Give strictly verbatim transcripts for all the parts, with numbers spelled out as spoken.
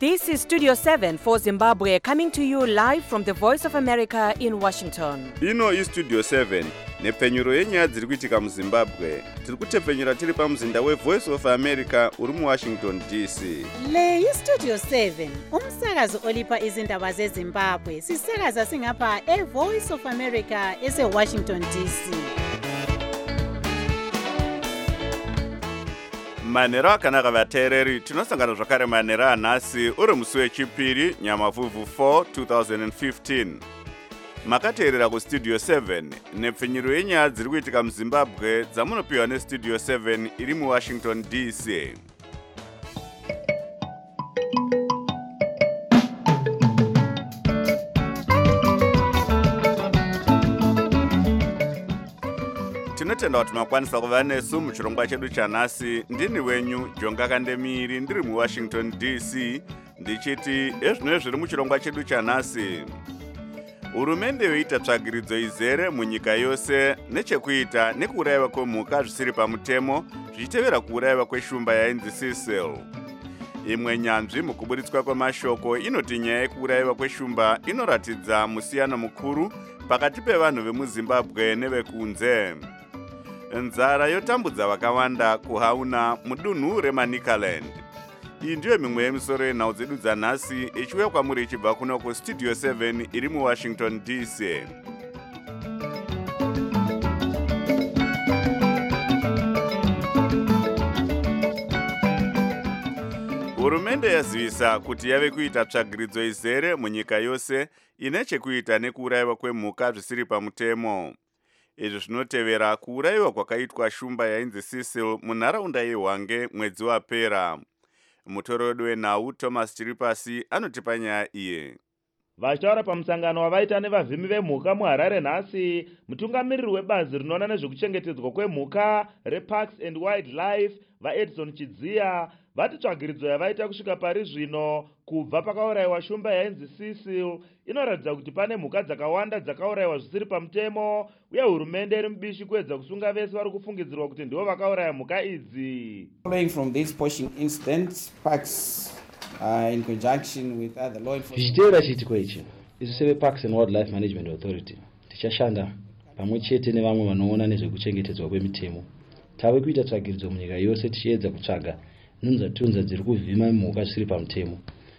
This is Studio seven for Zimbabwe, coming to you live from the Voice of America in Washington. Ino is Studio seven, nepfenyuro yenyaya dziri kuitika muZimbabwe. Tiri kutepfenyura tiri pamuzinda we Voice of America uri mu Washington D C. Le yi Studio seven, umsakazo olipa izindaba zeZimbabwe. Sisakaza singapha e Voice of America ese Washington D C. Manero akanaka vateereri, tinosangana zvakare manero anhasi uri musi wechipiri Nyamavhuvhu four twenty fifteen. Makateerera kuStudio seven, nepfenyuro yenyaya dziri kuitika muZimbabwe dzamunopiwa neStudio seven iri muWashington D C. Tinotenda kuti makwanisa kuva nesu muchirongwa chedu chanhasi. Ndini wenyu Jonga Kandemiri ndiri muWashington D C ndichiti ezvino zviri muchirongwa chedu chanhasi. Hurumende yoita tsvagiridzo izere munyika yose nechekuita nekuurayiwa kwemhuka zvisiri pamutemo zvichitevera kuurayiwa kweshumba yainzi Cecil. Imwe nyanzvi mukuburitswa kwemashoko inoti nyaya yekuurayiwa kweshumba inoratidza musiyano mukuru pakati pevanhu vemuZimbabwe nevekunze. Nzara yotambudza vakawanda kuhauna mudunhu reManicaland. Iyi ndiyo mimwe yemisoro yenhau dzedu dzanhasi ichiuya kwamuri ichibva kuno kuStudio seven iri muWashington D C. Hurumende yazivisa kuti yave kuita tsvagiridzo izere munyika yose ine chekuita nekuurayiwa kwemhuka zvisiri pamutemo. Izvi zvinotevera kuurayiwa kwakaitwa shumba yainzi Cecil munharaunda yeHwange mwedzi wapera. Mutori wedu wenhau Thomas Chiripasi anotipa nyaya iyi. Vachitaura pamusangano wavaita nevavhimi vemhuka muHarare nhasi, mutungamiriri webazi rinoona nezvekuchengetedzwa kwemhuka reParks and Wildlife vaEdison Chidziya vati tsvagiridzo yavaita kusvika pari zvino kubva pakaurayiwa shumba yainzi Cecil inoratidza kuti pane mhuka dzakawanda dzakaurayiwa zvisiri pamutemo, uye hurumende iri mubishi kuedza kusunga vese vari kufungidzirwa kuti ndivo vakauraya mhuka idzi. Following from this poaching incident, Parks uh, in conjunction with other law enforcement. Zvichiteera chiitiko ichi, isu seveParks and Wildlife Management Authority tichashanda pamwe chete nevamwe vanoona nezvekuchengetedzwa kwemitemo. Tave kuita tsvagiridzo munyika yose tichiedza kutsvaga nhunzvatunza dziri kuvhima mhuka zvisiri pamutemo.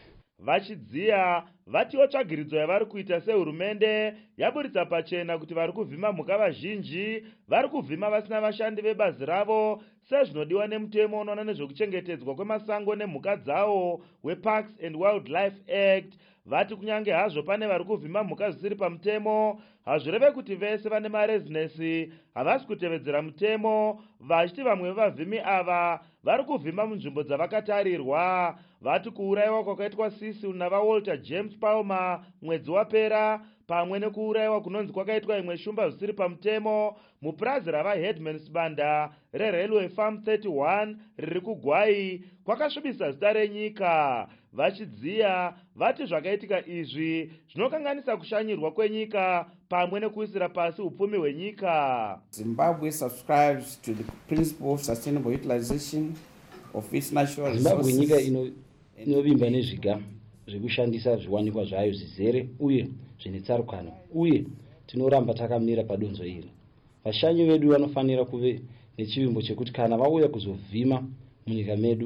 Vachidziya vatiwo tsvagiridzo yavari kuita sehurumende yaburitsa pachena kuti vari kuvhima mhuka vazhinji vari kuvhima vasina vashandi vebazi ravo sezvinodiwa nemutemo unoona nezvekuchengetedzwa kwemasango nemhuka dzawo weParks and Wildlife Act. Vati kunyange hazvo pane vari kuvhima mhuka zvisiri pamutemo, hazvireve kuti vese vane marezinesi havasi kutevedzera mutemo, vachiti vamwe vevavhimi ava vari kuvhima munzvimbo dzavakatarirwa. Vati kuurayiwa kwakaitwa Cecil navaWalter James Palmer mwedzi wapera, pamwe nekuurayiwa kunonzi kwakaitwa imwe shumba zvisiri pamutemo mupurazi ravaHeadmansbanda reRailway Farm thirty-one riri kuGwai kwakasvibisa zita renyika. Vachidziya vati zvakaitika izvi zvinokanganisa kushanyirwa kwenyika pamwe nekuisira pasi upfumi hwenyika. Zimbabwe subscribes to the principle of sustainable utilization of its natural resources. Zimbabwe nyika ino inovimba nezviga zvekushandisa zviwanikwa zvayo zvizere uye zvine tsarukano, uye tinoramba takamira padonzo iri. Vashanyi vedu vanofanira kuve nechivimbo chekuti kana vauya kuzovhima munyika medu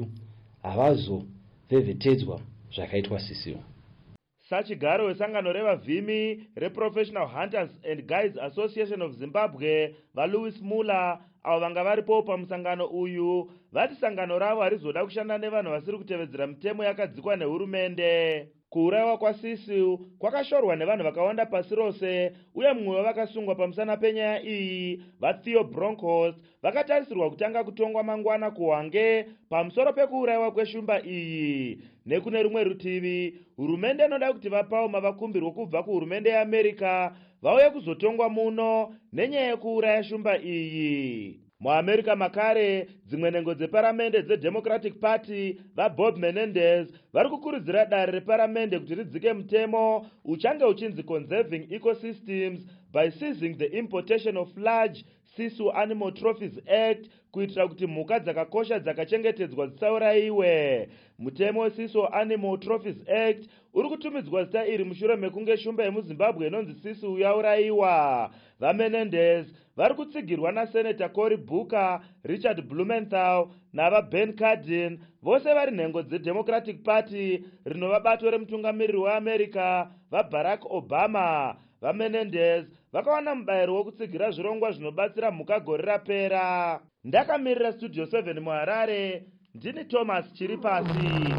havazovhevhetedzwa zvakaitwa Cecil. Sachigaro wesangano revavhimi reProfessional Hunters and Guides Association of Zimbabwe vaLouis Muller avo vanga varipo pamusangano uyu vati sangano ravo harizoda kushanda nevanhu vasiri kutevedzera mitemo yakadzikwa nehurumende. Kuurayiwa kwaCecil kwakashorwa nevanhu vakawanda pasi rose, uye mumwe wavakasungwa pamusana penyaya iyi vaTheo Bronkhorst vakatarisirwa kutanga kutongwa mangwana kuHwange pamusoro pekuurayiwa kweshumba iyi. Nekune rumwe rutivi, hurumende inoda kuti vaPalmer vakumbirwe kubva kuhurumende yeAmerica vauye kuzotongwa muno nenyaya yekuuraya shumba iyi. MuAmerica makare, dzimwe nhengo dzeparamende dzeDemocratic Party vaBob Menendez vari kukurudzira dare reparamende kuti ridzike mutemo uchange uchinzi Conserving Ecosystems by seizing the Importation of Large Sisu Animal Trophies Act kuitira kuti mhuka dzakakosha dzakachengetedzwa dzisaurayiwe. Mutemo weSisu Animal Trophies Act uri kutumidzwa zita iri mushure mekunge shumba yemuZimbabwe inonzi Sisu yaurayiwa. VaMenendez vari kutsigirwa naSenator Cory Booker, Richard Blumenthal navaBen Cardin, vose vari nhengo dzeDemocratic Party rinova bato remutungamiriri weAmerica vaBarack Obama. VaMenendez vakawana mubayiro wokutsigira zvirongwa zvinobatsira mhuka gore rapera. Ndakamirira Studio seven muHarare, ndini Thomas Chiripasi.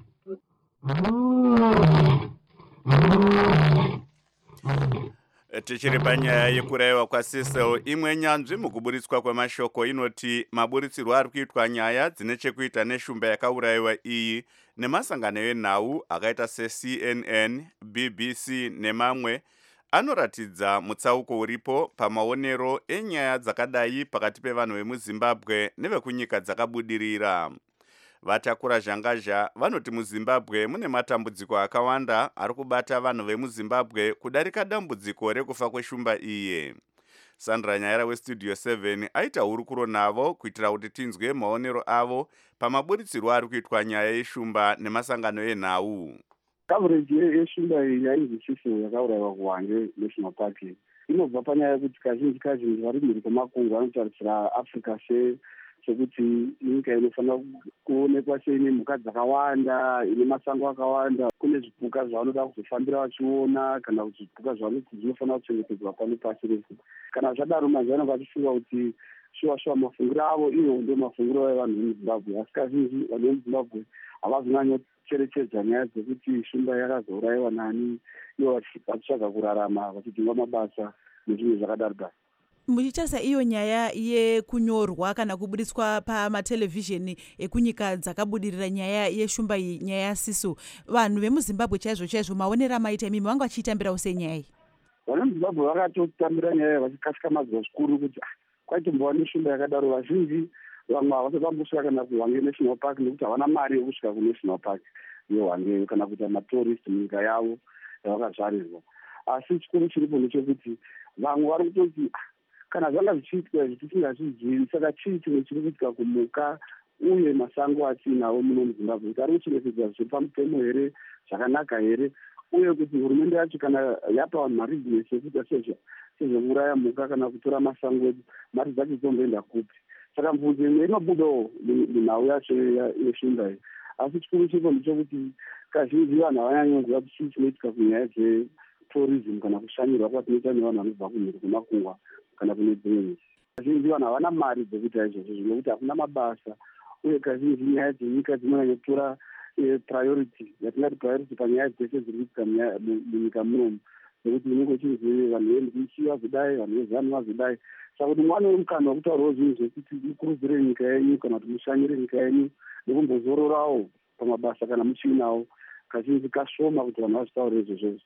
Tichiri panyaya yekurayiwa kwaCecil, imwe nyanzvi mukuburitswa kwemashoko inoti maburitsirwo ari kuitwa nyaya dzine chekuita neshumba yakaurayiwa iyi nemasangano enhau akaita seC N N, B B C nemamwe anoratidza mutsauko uripo pamaonero enyaya dzakadai pakati pevanhu vemuZimbabwe nevekunyika dzakabudirira. Vatakura zhangazha vanoti muZimbabwe mune matambudziko akawanda ari kubata vanhu vemuZimbabwe kudarika dambudziko rekufa kweshumba iye. Sandra Nyaira weStudio seven aita hurukuro navo kuitira kuti tinzwe maonero avo pamaburitsirwo ari kuitwa nyaya yeshumba nemasangano enhau. Coverage yeshumba iyi yainzi Sisu yakaurayiwa kuHwange National Park inobva panyaya yekuti kazhinji kazhinji vari mhiri kwemakungu anotarisira Africa se sekuti nyika inofanira kuonekwa seine mhuka dzakawanda, ine masango akawanda, kune zvipuka zvavanoda kuzofambira vachiona kana kuti zvipuka zvavanoti zvinofanira kuchengetedzwa pano pasi rese. Kana zvadaro mazano vachifunga kuti shuwa shuwa mafungiro avo iyo ndio mafungiro evanhu vemuZimbabwe, asi kazhinji vanhu vemuZimbabwe havazonyanyo cherechedza nyaya dzekuti shumba yakazourayiwa nani, ivo vachitsvaga kurarama vachidzinga mabasa nezvimwe zvakadaro. Muchitarisa iyo nyaya yekunyorwa kana kuburitswa pamatelevhizheni ekunyika dzakabudirira nyaya yeshumba iyi, nyaya yaSisu, vanhu vemuZimbabwe chaizvo chaizvo maonera maita imimi vanga vachiitambirawo senyaya iyi? Vanhu vemuZimbabwe vakatotambira nyaya vachikasika mazwa zvikuru kuti kwaitombowa neshumba yakadaro. Vazhinji vamwe havasakambosvika kana kuHwange National Park nekuti havana mari yekusvika kuNational Park yeHwange kana kuita matourist munyika yavo yavakazvarirwa. Asi chikuru chiripo ndechekuti vamwe vari kutoti kana zvanga zvichiitwa zvitisingazvizivi, saka chii chimwe chiri kuitika kumhuka uye masango atinawo muno muZimbabwe, kuti ari kuchengetedzwa zviri pamutemo here, zvakanaka here, uye kuti hurumende yacho kana yapa vanhu mari dzinese yekuita sezvokuraya mhuka kana kutora masango edu, mari dzacho dzomboenda kupi? Saka mvunzo imwe inobudawo munhau yacho yeshumba iyi. Asi chikuru chiripo ndechekuti kazhinji vanhu havanyanyonziva kuti chii chinoitika kunyaya dzetourism kana kushanyirwa kwatinoita nevanhu vanobva kumhiri kwemakungwa kana kune dzimwe nyika. Kazhinji vanhu havana mari dzekuita izvozvo zvinokuti hakuna mabasa, uye kazhinji nyaya dzenyika dzinonyanyotora priority, yatingati priority panyaya dzese dziri kuitika munyika munomu, nekuti unenge uchinzi vanhu veMBC vazodai, vanhu veZanu vazodai. Saka kuti mwana wemukana wekutaurawo zvinhu zvekuti mukurudzire nyika yenyu kana kuti mushanyire nyika yenyu nekumbozororawo pamabasa kana muchinawo, kazhinji kashoma kuti vanhu vazvitaurire izvozvo.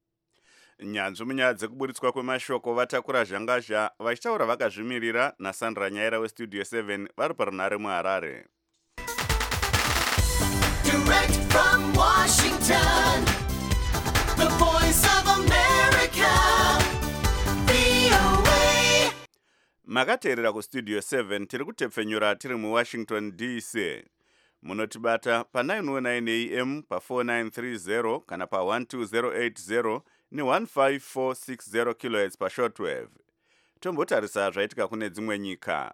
Nyanzvi munyaya dzekuburitswa kwemashoko vatakura zhangazha vachitaura vakazvimirira naSandra Nyaira weStudio seven vari parunhare muHarare. Direct from Washington, the voice of America, V O A. Makateerera kuStudio seven tiri kutepfenyura tiri muWashington D C. Munotibata pa nine oh nine A M pa four nine three zero kana pa one two zero eight zero ni one five four six zero kilohertz pa shortwave. Tombotarisa zvaitika kune dzimwe nyika.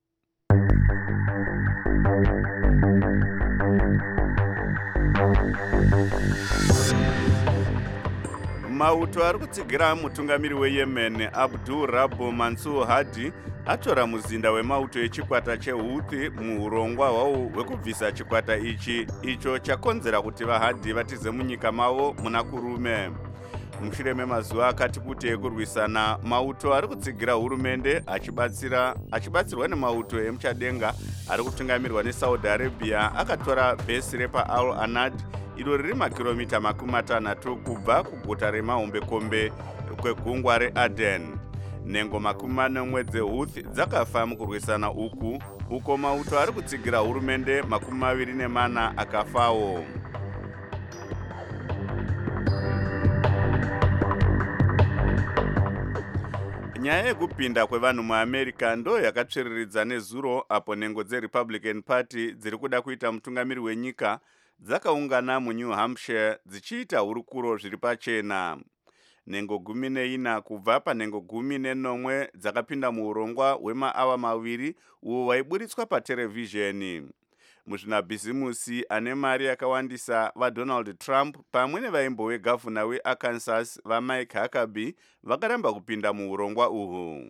Mauto ari kutsigira mutungamiri weYemen Abdul Rabu Mansur Hadi atora muzinda wemauto echikwata cheHouthi muurongwa hwavo hwekubvisa chikwata ichi icho chakonzera kuti vaHadi vatize munyika mavo muna kurume. Mushure memazuva akati kuti ekurwisana, mauto ari kutsigira hurumende achibatsira achibatsirwa nemauto emuchadenga ari kutungamirwa neSaudi Arabia akatora bhesi repa Al Anad iro riri makiromita makumi matanhatu kubva kuguta remahombekombe kwegungwa reAden. Nhengo makumi manomwe dzeHouthi dzakafa mukurwisana uku, uko mauto ari kutsigira hurumende makumi maviri nemana akafawo. Nyaya yekupinda kwevanhu muAmerica ndo yakatsviriridza nezuro apo nhengo dzeRepublican Party dziri kuda kuita mutungamiri wenyika dzakaungana muNew Hampshire dzichiita hurukuro zviri pachena. Nhengo gumi neina kubva panhengo gumi nenomwe dzakapinda muurongwa hwemaawa maviri uwo waiburitswa paterevhizheni. Muzvinabhizimusi ane mari yakawandisa vaDonald Trump pamwe nevaimbo wegavhuna weArkansas vaMike Huckabee vakaramba kupinda muurongwa uhwu.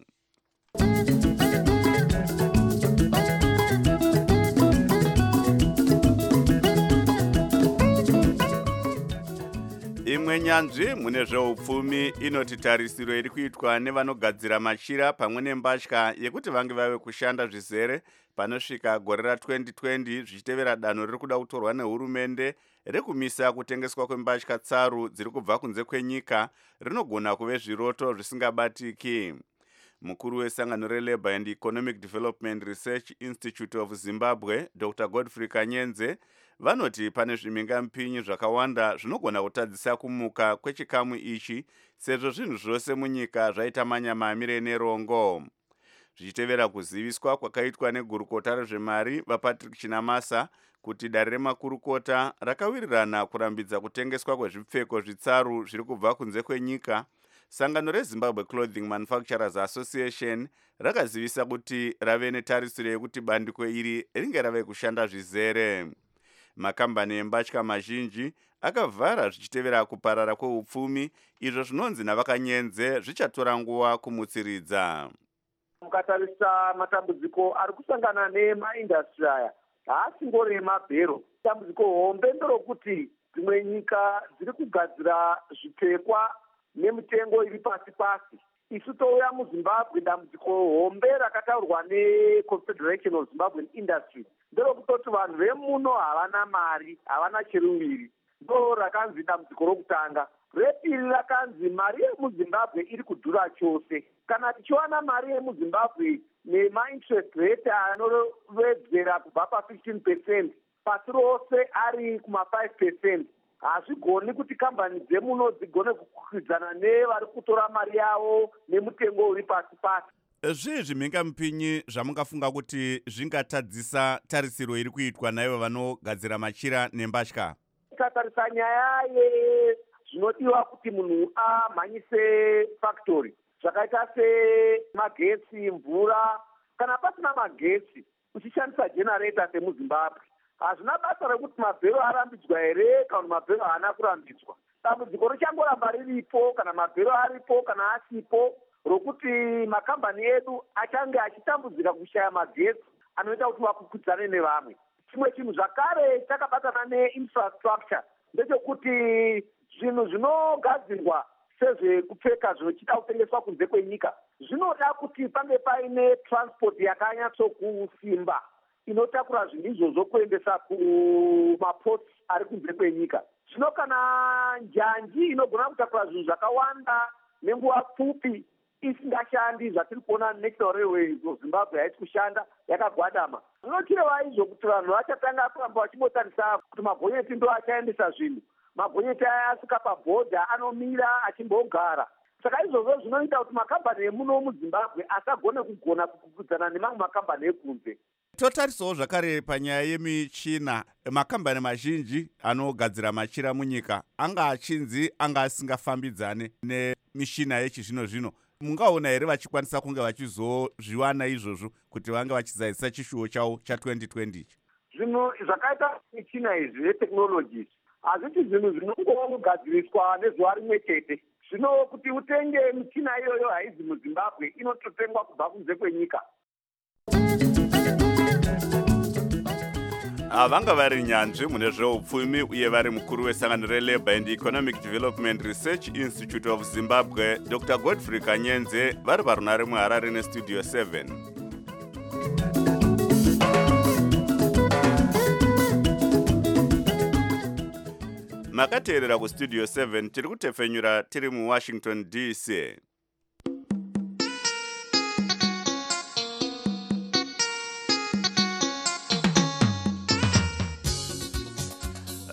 Imwe nyanzvi mune zveupfumi inoti tarisiro iri kuitwa nevanogadzira machira pamwe nembatya yekuti vange vave kushanda zvizere panosvika gore ra-twenty twenty zvichitevera danho riri kuda kutorwa nehurumende rekumisa kutengeswa kwembatya tsaru dziri kubva kunze kwenyika rinogona kuve zviroto zvisingabatiki. Mukuru wesangano reLabour and Economic Development Research Institute of Zimbabwe, Doctor Godfrey Kanyenze, vanoti pane zvimingampinyi zvakawanda zvinogona kutadzisa kumuka kwechikamu ichi sezvo zvinhu zvose munyika zvaita manyamamire nerongo. Zvichitevera kuziviswa kwakaitwa negurukota rezvemari vaPatrick Chinamasa kuti dare remakurukota rakawirirana kurambidza kutengeswa kwezvipfeko zvitsaru zviri kubva kunze kwenyika, sangano reZimbabwe Clothing Manufacturers Association rakazivisa kuti rave netarisiro yekuti bandiko iri ringe rave kushanda zvizere. Makambani embatya mazhinji akavhara zvichitevera kuparara kweupfumi, izvo zvinonzi navakanyenze zvichatora nguva kumutsiridza. Mukatarisa matambudziko ari kusangana nemaindastri aya haasingori emabhero. Dambudziko hombe nderokuti dzimwe nyika dziri kugadzira zvipfekwa nemitengo iri pasi pasi. Isu touya muZimbabwe, dambudziko hombe rakataurwa neConfederation of Zimbabwean Industry nderokutoti vanhu vemuno havana mari, havana cheruviri. Ndo rakanzi dambudziko rokutanga. Repiri rakanzi mari yemuZimbabwe iri kudhura chose. Kana tichiwana mari yemuZimbabwe nema-interest rate anovedzera kubva pa-fifteen percent pasi rose ari kuma-five percent, hazvigoni kuti kambani dzemuno dzigone kukwidzana nevari kutora mari yavo nemutengo uri pasi pasi. Zvii zvimhingamupinyi zvamungafunga kuti zvingatadzisa tarisiro iri kuitwa naivo vanogadzira machira nembatya? Tikatarisa nyaya yezvinodiwa kuti munhu amhanyise factory zvakaita semagetsi, mvura, kana pasina magetsi uchishandisa generator semuZimbabwe, hazvina basa rekuti mabhero arambidzwa here kana mabhero haana kurambidzwa. Dambudziko richangoramba riripo kana mabhero aripo kana asipo, rokuti makambani edu achange achitambudzika kushaya magetsi anoita kuti vakwikwidzane nevamwe. Chimwe chinhu zvakare chakabatana neinfrastructure ndechekuti zvinhu zvinogadzirwa sezvekupfeka zvinochida kutengeswa kunze kwenyika zvinoda kuti pange paine transport yakanyatsokusimba inotakura zvinhu izvozvo kuendesa kumaports ari kunze kwenyika. Zvino kana njanji inogona kutakura zvinhu zvakawanda nenguva pfupi isingashandi, zvatiri kuona National Railways of Zimbabwe haisi kushanda, yakagwadama. Zvinochireva izvo kuti vanhu vachatanga kuramba vachimbotarisa kuti magonyeti ndo achaendesa zvinhu. Magonyeti aya asvika pabhodha anomira achimbogara. Saka izvozvo zvinoita kuti makambani emuno muZimbabwe asagone kugona kukwikwidzana nemamwe makambani ekunze. Totarisawo zvakare panyaya yemichina, makambani mazhinji anogadzira machira munyika anga achinzi anga asingafambidzane nemishina yechizvino zvino. Mungaona here vachikwanisa kunge vachizozviwana izvozvo kuti vange vachizadzisa chishuwo chavo cha-twenty twenty? Zvinhu zvakaita michina izvi yeteknology hazviti zvinhu zvinongogadziriswa nezuva rimwe chete. Zvino kuti utenge michina iyoyo haizi muZimbabwe, inototengwa kubva kunze kwenyika. Avanga vari nyanzvi mune zveupfumi uye vari mukuru wesangano reLabour and Economic Development Research Institute of Zimbabwe, Doctor Godfrey Kanyenze, vari parunare muHarare neStudio seven. Makateerera kuStudio seven, tiri kutefenyura tiri muWashington D C.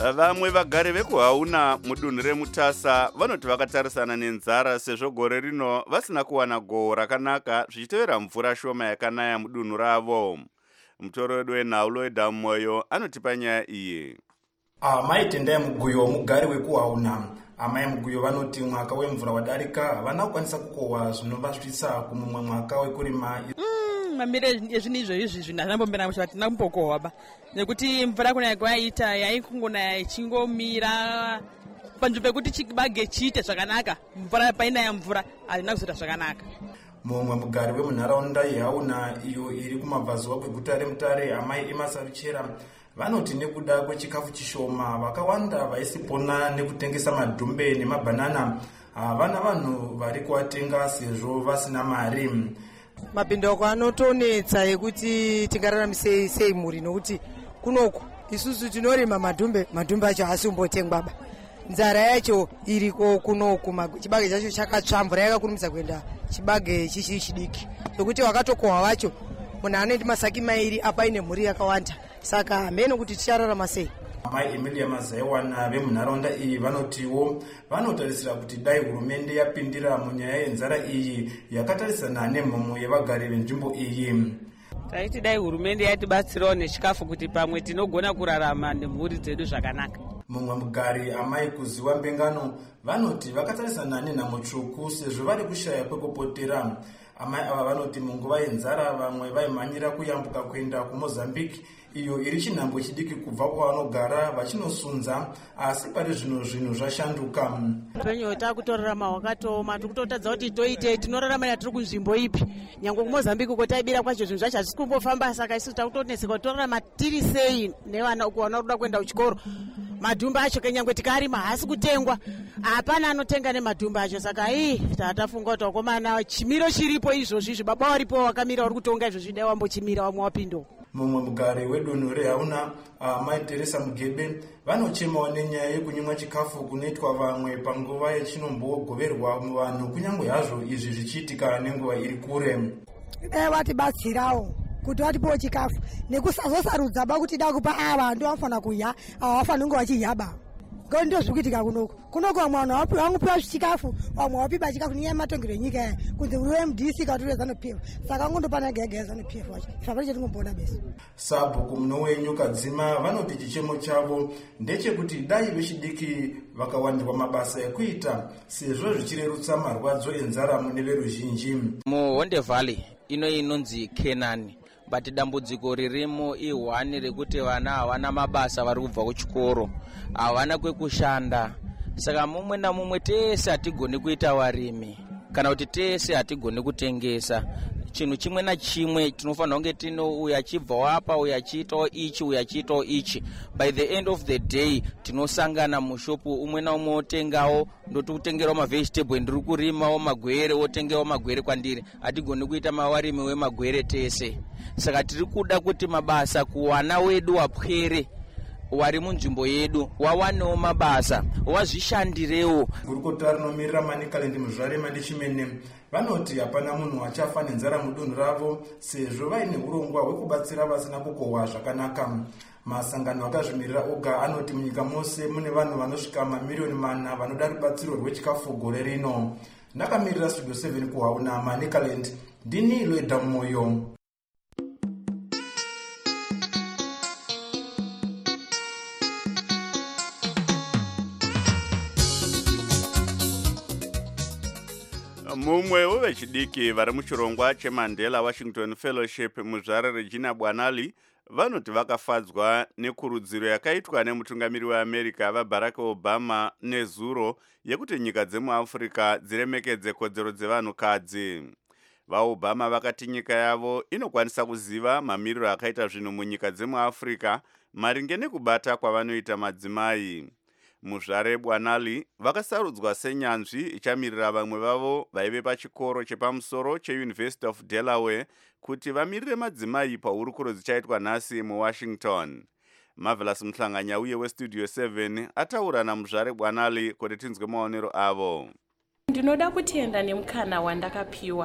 Vamwe vagari vekuhauna mudunhu remutasa vanoti vakatarisana nenzara sezvo gore rino vasina kuwana gohwo rakanaka zvichitevera mvura shoma yakanaya mudunhu ravo. Mutoro wedu wenhau Loida Moyo anotipa nyaya iyi. Amai Tendai Muguyo mugari wekuhauna. Amai Muguyo vanoti mwaka wemvura wadarika havana kukwanisa kukohwa zvinovasvitsa kumumwe mwaka wekurima. Mamire ezvinhu izvozvi zvinhu hazvambombera kuti hatina kumbokohwa ba nekuti mvura kunaya kwayaita yaikungonaya ichingomira panzvimbo pekuti chibage chiite zvakanaka mvura painaya mvura hazvina kuzoita zvakanaka. Mumwe mugari wemunharaunda yehauna iyo iri kumabvazuva kweguta reMutare Amai Emma Saruchera vanoti nekuda kwechikafu chishoma vakawanda vaisipona nekutengesa madhumbe nemabhanana havana vanhu vari kuatenga sezvo vasina mari. Mapindauko anotonetsa ekuti tingararamisei sei muri nokuti kunoku isusu tinorima madhumbe madhumbe acho haasimbotengwa ba nzara yacho iriko kunoku chibage chacho chakatsva mvura yakakurumidza kuenda chibage chichi chidiki sokuti wakatokohwa vacho munhu anoiti masaki mairi apa ine mhuri yakawanda saka hameno kuti tichararama sei. Amai Emilia Mazaiwana vemunharaunda iyi vanotiwo vanotarisira kuti dai hurumende yapindira munyaya yenzara iyi yakatarisana nemhomo yevagari venzvimbo iyi. Taiti dai hurumende yatibatsirawo nechikafu kuti pamwe tinogona kurarama nemhuri dzedu zvakanaka. Mumwe mugari Amai Kuziwa Mbengano vanoti vakatarisana nenhamo tsvuku sezvo vari kushaya kwekupotera. Amai ava vanoti munguva yenzara vamwe vaimhanyira kuyambuka kuenda kuMozambique iyo iri chinhambwe chidiki kubva kwavanogara vachinosunza asi pari zvino zvinhu zvashanduka. Upenyu takutorarama hwakatooma tikutotadza kuti toitei tinorarama tiri kunzvimbo ipi nyange kuMozambique uko taibira kwacho zvinhu zvacho hazisi kumbofamba saka isusu takutoneseka kuti torarama tiri sei nevana uko vanoda kuenda kuchikoro. Madhumba acho kenyangwe tikarima haasi kutengwa hapana anotenga nemadhumba acho saka ii tatafunga kuti wakomana chimiro chiripo izvozvi baba waripo wakamira uri kutonga izvozvi dai wambochimira wamwe wapindo. Mumwe mugari wedunhu rehauna Amai Teresa Mugebe vanochemawo nenyaya yekunyimwa chikafu kunoitwa vamwe panguva yachinombogoverwa muvanhu kunyange hazvo izvi zvichiitika nenguva iri kure. Dai vatibatsirawo kuti vatipewo chikafu nekusazosarudza ba kuti da kupa ava ndo vafana kuya ava vafana kunge vachiyaba ngekuti ndo zviri kuitika kunoko kunoko vamwe vanhu vangupiwa chikafu vamwe vapipa chikafu nenyaya yematongero enyika yayo kunzi uri weM D C katore zanu P F saka ngondopana gega zanu P F wacho zvapari chetingombona besi. Sabhuku muno wenyuka dzima vanoti chichemo chavo ndechekuti dai vechidiki vakawandirwa mabasa ekuita sezvo zvichirerutsa marwadzo enzara mune veruzhinji. muHonde Valley ino inonzi Kenani but dambudziko ririmo ihwani rekuti vana havana mabasa vari kubva kuchikoro havana kwekushanda saka mumwe namumwe tese hatigoni kuita varimi kana kuti tese hatigoni kutengesa chinhu chimwe nachimwe tinofanira kunge tino uyu achibvawo apa uyu achiitawo ichi uyu achiitawo ichi by the end of the day tinosangana mushopu umwe naumwe otengawo ndoti kutengerawo mavegetable ndiri kurimawo magwere otengawo magwere kwandiri hatigoni kuita mawarimi wemagwere tese saka tiri kuda kuti mabasa kuwana wedu wapwere wari munzvimbo yedu wawanewo mabasa wazvishandirewo. Gurukota rinomirira Manicaland Muzvarema Ndechimene vanoti hapana munhu achafa nenzara mudunhu ravo sezvo vaine urongwa hwekubatsira vasina kukohwa zvakanaka. Masangano akazvimirira oga anoti munyika mose mune vanhu vanosvika mamiliyoni mana vanoda rubatsiro rwechikafu gore rino. Ndakamirira Studio seven kuhauna Manicaland ndini Loida Moyo. Mumwe wevechidiki vari muchirongwa cheMandela Washington Fellowship muzvare Regina Bwanali vanoti vakafadzwa nekurudziro yakaitwa nemutungamiri weAmerica vaBarack Obama nezuro yekuti nyika dzemuAfrica dziremekedze kodzero dzevanhukadzi. VaObama vakati nyika yavo inokwanisa kuziva mamiriro akaita zvinhu munyika dzemuAfrica maringe nekubata kwavanoita madzimai. Muzvare Bwanali vakasarudzwa senyanzvi ichamirira vamwe vavo vaive pachikoro chepamusoro cheUniversity of Delaware kuti vamirire madzimai pahurukuro dzichaitwa nhasi muWashington. Marvelous Mhlanganya uye weStudio seven ataura naMuzvare Bwanali kuti tinzwe maonero avo. Ndinoda kutenda nemukana wandakapiwa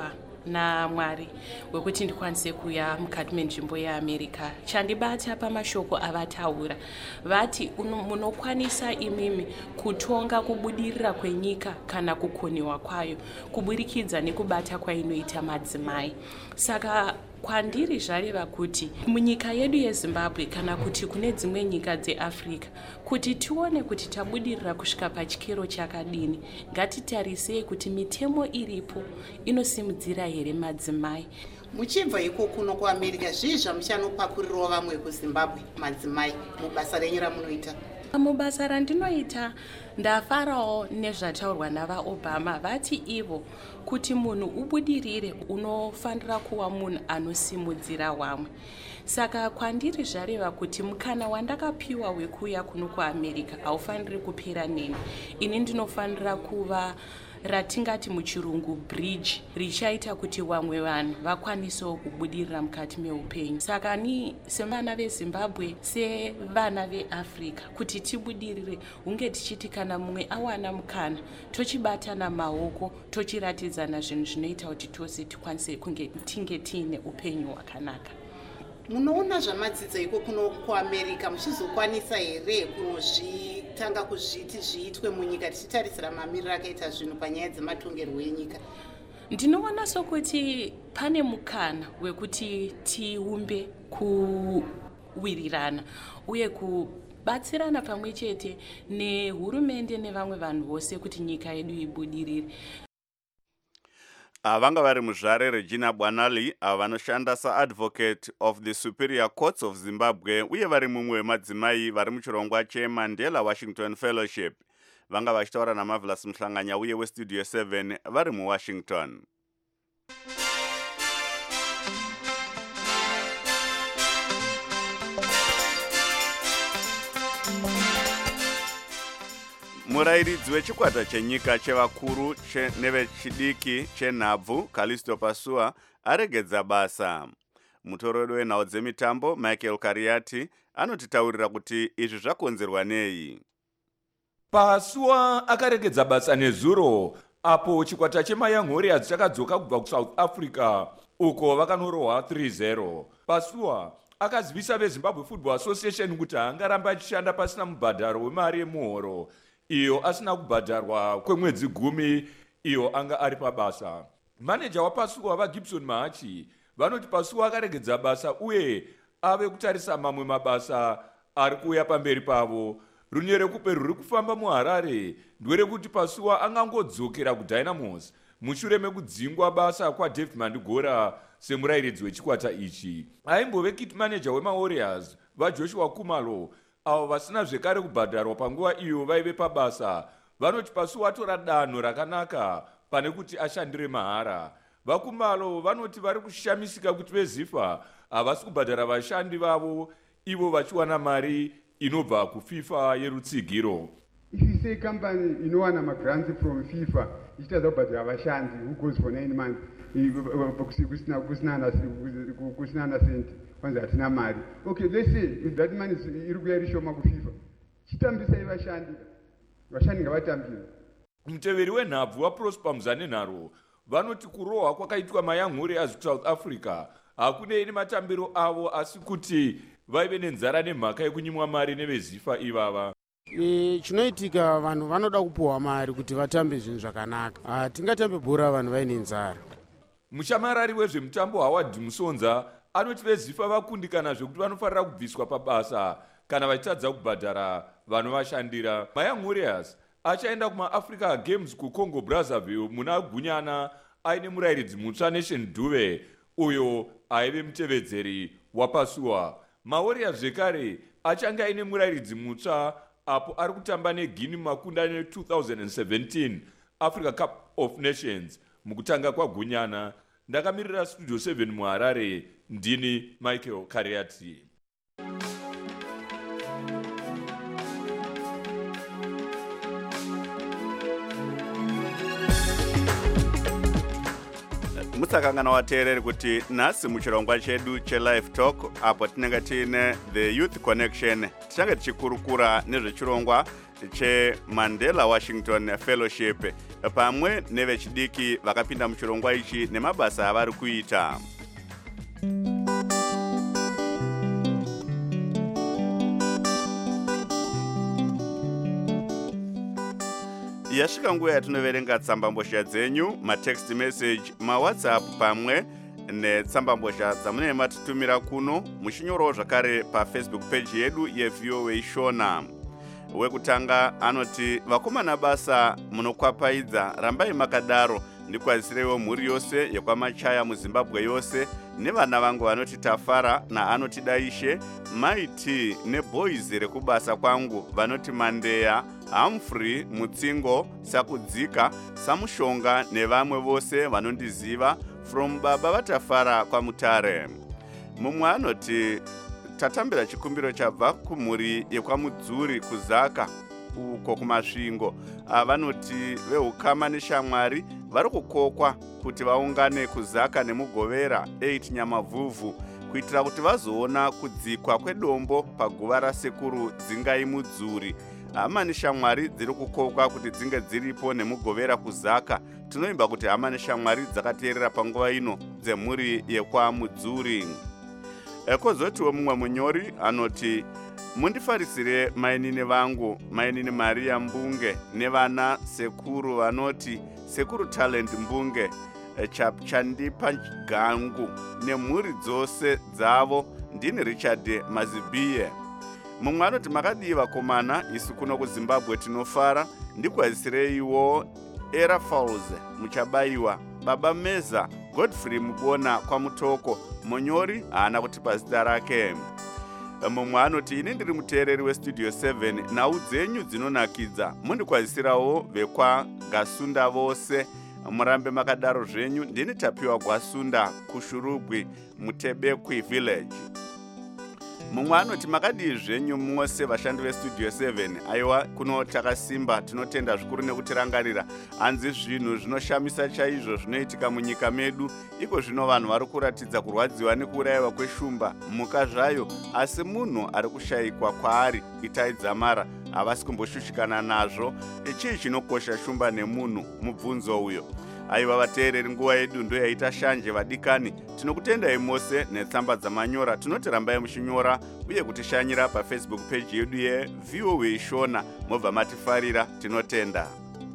naMwari wekuti ndikwanise kuya mukati menzvimbo yeAmerica. Chandibata pamashoko avataura vati munokwanisa imimi kutonga kubudirira kwenyika kana kukoniwa kwayo kuburikidza nekubata kwainoita madzimai. Saka kwandiri zvareva kuti munyika yedu yeZimbabwe kana kuti kune dzimwe nyika dzeAfrica kuti tione kuti tabudirira kusvika pachikero chakadini, ngatitarisei kuti mitemo iripo inosimudzira here madzimai. Muchibva iko kuno kuAmerica zvii zvamuchanopakurirawo vamwe kuZimbabwe madzimai mubasa renyu ramunoita? Mubasa randinoita ndafarawo nezvataurwa navaObama vati ivo kuti munhu ubudirire unofanira kuva munhu anosimudzira vamwe. Saka kwandiri zvareva kuti mukana wandakapiwa wekuya kuno kuAmerica haufaniri kupera neni. Ini ndinofanira kuva ratingati muchirungu bridge richaita kuti vamwe vanhu vakwanisewo kubudirira mukati meupenyu. Saka ni sevana veZimbabwe sevana veAfrica kuti tibudirire hunge tichiti kana mumwe awana mukana tochibatana maoko tochiratidzana zvinhu zvinoita kuti tose tikwanise kunge tinge tiine upenyu hwakanaka. Munoona zvamadzidzo iko kuno kuAmerica muchizokwanisa here kunozvitanga kuzviti zviitwe munyika tichitarisira mamiriro akaita zvinhu panyaya dzematongerwo enyika? Ndinoona sokuti pane mukana wekuti tiumbe kuwirirana uye kubatsirana pamwe chete nehurumende nevamwe vanhu vose kuti nyika yedu ibudirire. Vanga vari muzvare Regina Bwanali avo vanoshanda saadvocate of the Superior Courts of Zimbabwe uye vari mumwe wemadzimai vari muchirongwa cheMandela Washington Fellowship. Vanga vachitaura naMarvelous Mhlanganya uye weStudio seven vari muWashington. Murairidzi wechikwata chenyika chevakuru che nevechidiki chenhabvu Callisto Pasua aregedza basa. Mutoredo wenhau dzemitambo Michael Kariati anotitaurira kuti izvi zvakonzerwa nei. Pasua akaregedza basa nezuro apo chikwata cheMayoung Warriors chakadzoka kubva kuSouth Africa uko vakanorohwa three zero. Pasua akazivisa veZimbabwe Football Association kuti haangaramba achishanda pasina mubhadharo wemari yemuhoro iyo asina kubhadharwa kwemwedzi gumi iyo anga ari pabasa. Manager waPasua vaGibson Mahachi vanoti Pasua akaregedza basa uye ave kutarisa mamwe mabasa ari kuuya pamberi pavo. Runye rekupe ruri kufamba muHarare ndwerekuti Pasua angangodzokera kuDynamos mushure mekudzingwa basa kwaDavid Mandigora semurairidzi wechikwata ichi. Aimbove kit manager wemaWarriors vaJoshua Kumalo avo vasina zvekare kubhadharwa panguva iyo vaive pabasa vanoti Pasua atora danho rakanaka pane kuti ashandire mahara. VaKumalo vanoti vari kushamisika kuti veZifa havasi kubhadhara vashandi vavo ivo vachiwana mari inobva kuFIFA yerutsigiro. If you say company inowana magrants from FIFA ichitadza kubhadhara vashandi who goes for nine months kusina kusina na senti kwanza hatina mari. Okay, let's say if that money iri kuya rishoma kuFIFA chitambisai vashandi vashandi ngavatambire. Muteveri wenhabvu waProsper Muzanenharo vanoti kurohwa kwakaitwa Mayoung Warriors kuSouth Africa hakunei nematambiro avo asi kuti vaive nenzara nemhaka yekunyimwa mari neveZifa ivava. E, chinoitika vanhu vanoda kupuhwa mari kuti vatambe zvinhu zvakanaka. Hatingatambe bhora vanhu vaine nzara. Mushamarari wezvemutambo Howard Musonza anoti veZifa vakundikana zvekuti vanofarira kubviswa pabasa kana vachitadza kubhadhara vanovashandira. Mayoung Warriors achaenda kumaAfrica Games kuCongo Brazzaville muna Gunyana aine murairidzi mutsva Nation Duve uyo aive mutevedzeri waPasua. MaWarriors zvekare achange aine murairidzi mutsva apo ari kutamba neGuinea makundane two thousand seventeen Africa Cup of Nations mukutanga kwaGunyana. Ndakamirira Studio seven muHarare ndini Michael Kariati. Musakangana wateereri kuti nhasi muchirongwa chedu cheLive Talk apo tinenge tiine The Youth Connection tichange tichikurukura nezvechirongwa cheMandela Washington Fellowship. pamwe nevechidiki vakapinda muchirongwa ichi nemabasa avari kuita. Yasvika nguva yatinoverenga tsambambozha dzenyu, matext message, mawhatsapp pamwe netsambambozha dzamunenge matitumira kuno, muchinyorawo zvakare pafacebook page yedu yeV O A Shona. Wekutanga anoti vakomana basa munokwapaidza, rambai makadaro, ndikwazisirewo mhuri yose yekwamachaya muZimbabwe yose, nevana vangu vanoti Tafara naanoti Daishe, Maiti neboys rekubasa kwangu vanoti Mandeya, Humphrey, Mutsingo, Sakudzika, Samushonga nevamwe vose vanondiziva, from baba vatafara kwaMutare. Mumwe anoti tatambira chikumbiro chabva kumhuri yekwaMudzuri kuzaka uko kumasvingo. Vanoti vehukama neshamwari vari kukokwa kuti vaungane kuzaka nemugovera eight Nyamavhuvhu kuitira kuti vazoona kudzikwa kwedombo paguva rasekuru Dzingai Mudzuri. Hama neshamwari dziri kukokwa kuti dzinge dziripo nemugovera kuzaka. Tinoimba kuti hama neshamwari dzakateerera panguva ino dzemhuri yekwaMudzuri. Ekozotiwo mumwe munyori anoti mundifarisire mainini vangu, mainini Maria Mbunge nevana sekuru vanoti sekuru Talent Mbunge, Chandipa Gangu nemhuri dzose dzavo. Ndini Richard Mazibiye. Mumwe anoti makadii vakomana, isu kuno kuZimbabwe tinofara, ndikwazisireiwo Era Falls muchabayiwa, baba Meza, Godfrey Mubona kwaMutoko. Munyori haana kutipa zita rake. Mumwe anoti ini ndiri muteereri westudio seven, nhau dzenyu dzinonakidza, mundikwazisirawo vekwaGasunda vose, murambe makadaro zvenyu. Ndini Tapiwa Gwasunda kuShurugwi Mutebekwi village. Mumwe anoti makadii zvenyu mwose vashandi vestudio seven. Aiwa kuno takasimba, tinotenda zvikuru nekutirangarira. Hanzi zvinhu zvinoshamisa chaizvo zvinoitika munyika medu, iko zvino vanhu vari kuratidza kurwadziwa nekuurayiwa kweshumba mhuka zvayo, asi munhu ari kushayikwa kwaari itaidzamara havasi kumboshushikana nazvo. Chii chinokosha shumba nemunhu? Mubvunzo uyo. Aiwa vateereri, nguva yedu ndo yaita shanje vadikani. Tinokutendai mose netsamba dzamanyora. Tinoti rambai muchinyora uye kutishanyira pafacebook page yedu yeV O A Shona. Mobva matifarira, tinotenda.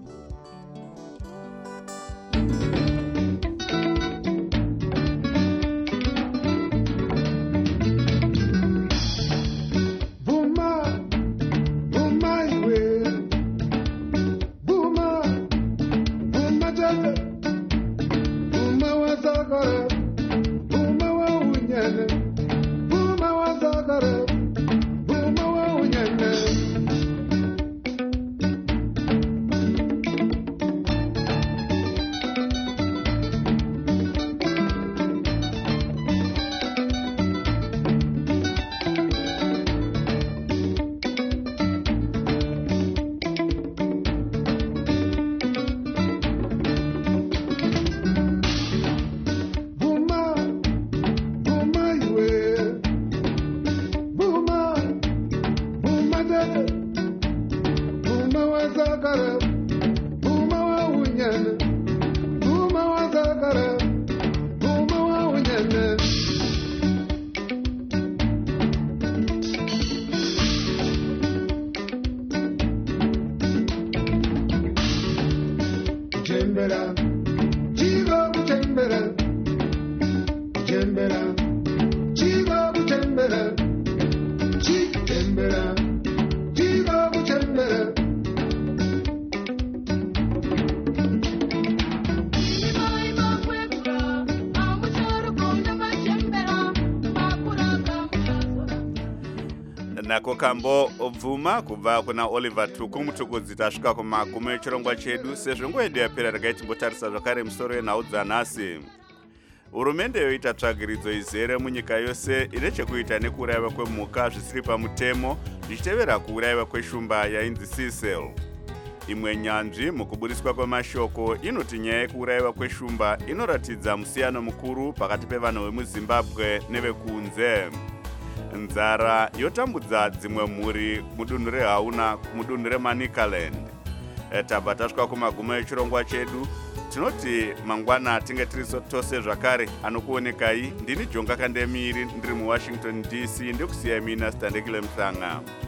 Nako kambo obvuma kubva kuna Oliver Tuku Mutukudzi. Tasvika kumagumo echirongwa chedu. Sezvo nguva yedu yapera regai timbotarisa zvakare musoro wenhau dzanhasi. Hurumende yoita tsvagiridzo izere munyika yose ine chekuita nekuurayiwa kwemhuka zvisiri pamutemo zvichitevera kuurayiwa kweshumba yainzi Cecil. Imwe nyanzvi mukuburiswa kwemashoko inoti nyaya yekuurayiwa kweshumba inoratidza musiyano mukuru pakati pevanhu vemuZimbabwe nevekunze. Nzara yotambudza dzimwe mhuri mudunhu reHauna mudunhu reManicaland. tabva tasvika kumagumo echirongwa chedu. Tinoti mangwana tinge tiri tose zvakare. Anokuonekai ndini Jonga Kandemiri ndiri muWashington D C, ndokusiyai mina Standekile Mhlanga.